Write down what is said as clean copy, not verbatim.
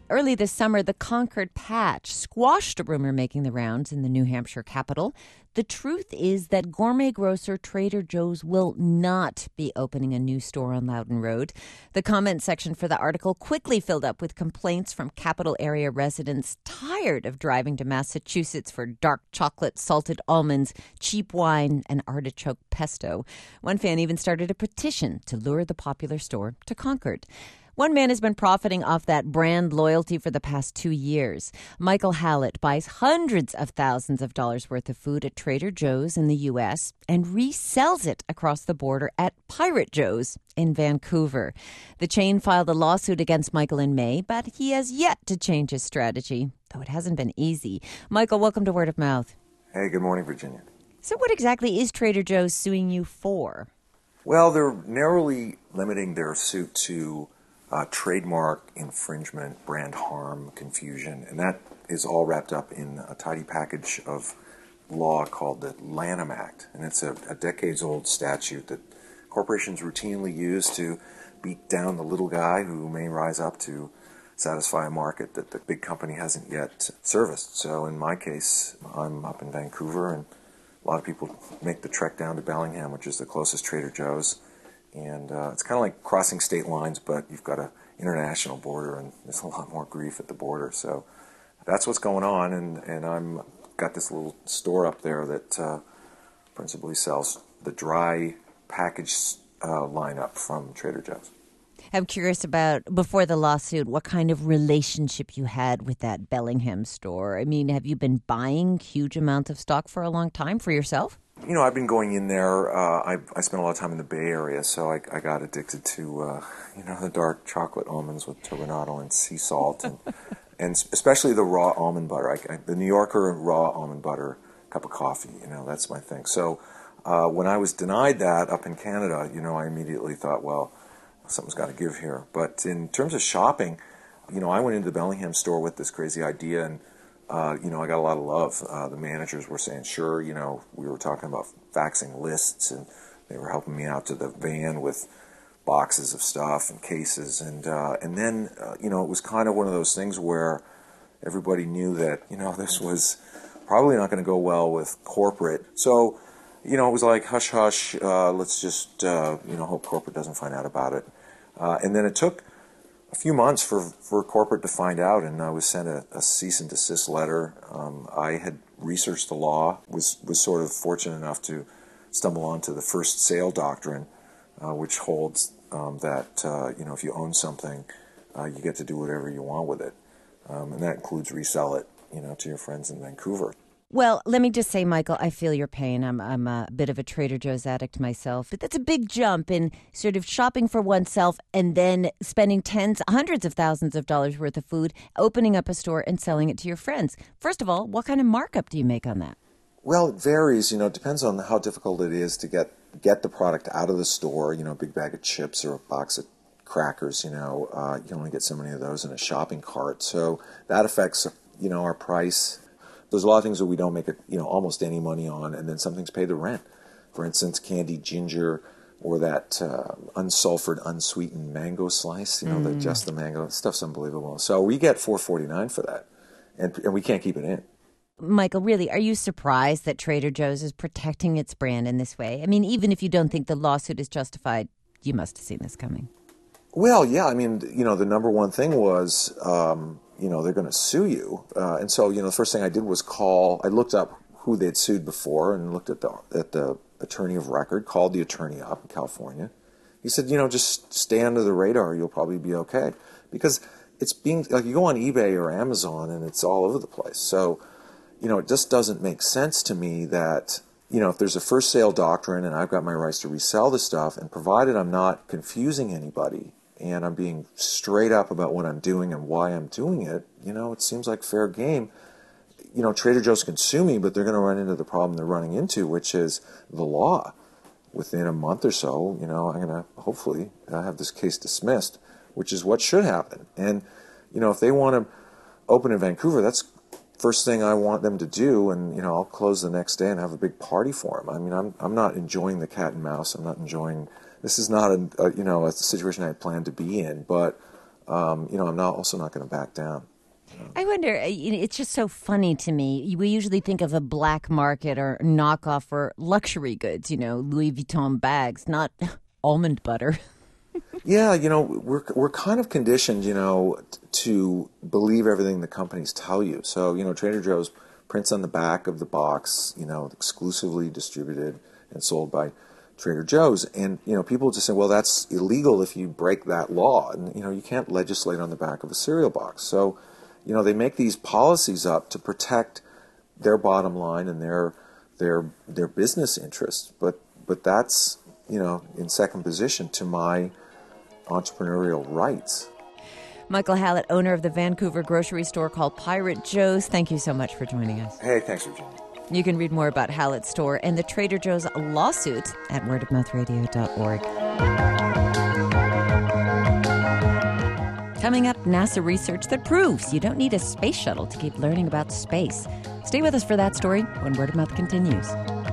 Early this summer, the Concord patch squashed a rumor making the rounds in the New Hampshire capital. The truth is that gourmet grocer Trader Joe's will not be opening a new store on Loudon Road. The comment section for the article quickly filled up with complaints from capital area residents tired of driving to Massachusetts for dark chocolate, salted almonds, cheap wine, and artichoke pesto. One fan even started a petition to lure the popular store to Concord. One man has been profiting off that brand loyalty for the past 2 years. Michael Hallett buys hundreds of thousands of dollars worth of food at Trader Joe's in the U.S. and resells it across the border at Pirate Joe's in Vancouver. The chain filed a lawsuit against Michael in May, but he has yet to change his strategy, though it hasn't been easy. Michael, welcome to Word of Mouth. Hey, good morning, Virginia. So what exactly is Trader Joe's suing you for? Well, they're narrowly limiting their suit to trademark infringement, brand harm, confusion, and that is all wrapped up in a tidy package of law called the Lanham Act. And it's a decades-old statute that corporations routinely use to beat down the little guy who may rise up to satisfy a market that the big company hasn't yet serviced. So in my case, I'm up in Vancouver, and a lot of people make the trek down to Bellingham, which is the closest Trader Joe's. And it's kind of like crossing state lines, but you've got an international border, and there's a lot more grief at the border. So that's what's going on, and I'm got this little store up there that principally sells the dry package lineup from Trader Joe's. I'm curious about, before the lawsuit, what kind of relationship you had with that Bellingham store. I mean, have you been buying huge amounts of stock for a long time for yourself? You know, I've been going in there. I spent a lot of time in the Bay Area, so I got addicted to, the dark chocolate almonds with turbinado and sea salt, and especially the raw almond butter. The New Yorker raw almond butter cup of coffee, that's my thing. So when I was denied that up in Canada, I immediately thought, well, something's got to give here. But in terms of shopping, I went into the Bellingham store with this crazy idea, and I got a lot of love. The managers were saying, sure, we were talking about faxing lists, and they were helping me out to the van with boxes of stuff and cases. And then, it was kind of one of those things where everybody knew that, this was probably not going to go well with corporate. So, it was like, hush, hush, let's just, hope corporate doesn't find out about it. And then it took a few months for corporate to find out, and I was sent a cease and desist letter. I had researched the law, was sort of fortunate enough to stumble onto the first sale doctrine, which holds that if you own something, you get to do whatever you want with it, and that includes resell it, to your friends in Vancouver. Well, let me just say, Michael, I feel your pain. I'm a bit of a Trader Joe's addict myself. But that's a big jump in sort of shopping for oneself and then spending hundreds of thousands of dollars worth of food, opening up a store and selling it to your friends. First of all, what kind of markup do you make on that? Well, it varies. It depends on how difficult it is to get the product out of the store. A big bag of chips or a box of crackers, you only get so many of those in a shopping cart. So that affects, our price. There's a lot of things that we don't make almost any money on, and then some things pay the rent. For instance, candied ginger or that unsulfured, unsweetened mango slice, just the mango. Stuff's unbelievable. So we get $4.49 for that, and we can't keep it in. Michael, really, are you surprised that Trader Joe's is protecting its brand in this way? I mean, even if you don't think the lawsuit is justified, you must have seen this coming. Well, yeah. I mean, the number one thing was, they're going to sue you. And so, the first thing I did was I looked up who they'd sued before and looked at the attorney of record, called the attorney up in California. He said, just stay under the radar. You'll probably be okay. Because it's being, like, you go on eBay or Amazon and it's all over the place. So, it just doesn't make sense to me that, if there's a first sale doctrine and I've got my rights to resell the stuff, and provided I'm not confusing anybody and I'm being straight up about what I'm doing and why I'm doing it, it seems like fair game. Trader Joe's can sue me, but they're going to run into the problem they're running into, which is the law. Within a month or so, I'm going to hopefully have this case dismissed, which is what should happen. And, if they want to open in Vancouver, that's first thing I want them to do, and, I'll close the next day and have a big party for them. I mean, I'm not enjoying the cat and mouse. I'm not enjoying. This is not a situation I had planned to be in, but I'm also not going to back down. I wonder, it's just so funny to me. We usually think of a black market or knockoff for luxury goods, Louis Vuitton bags, not almond butter. Yeah, we're kind of conditioned, to believe everything the companies tell you. So, Trader Joe's prints on the back of the box, exclusively distributed and sold by Trader Joe's. And, people just say, well, that's illegal if you break that law. And, you can't legislate on the back of a cereal box. So, they make these policies up to protect their bottom line and their business interests. But that's, in second position to my entrepreneurial rights. Michael Hallett, owner of the Vancouver grocery store called Pirate Joe's. Thank you so much for joining us. Hey, thanks, Virginia. You can read more about Hallett's store and the Trader Joe's lawsuit at wordofmouthradio.org. Coming up, NASA research that proves you don't need a space shuttle to keep learning about space. Stay with us for that story when Word of Mouth continues.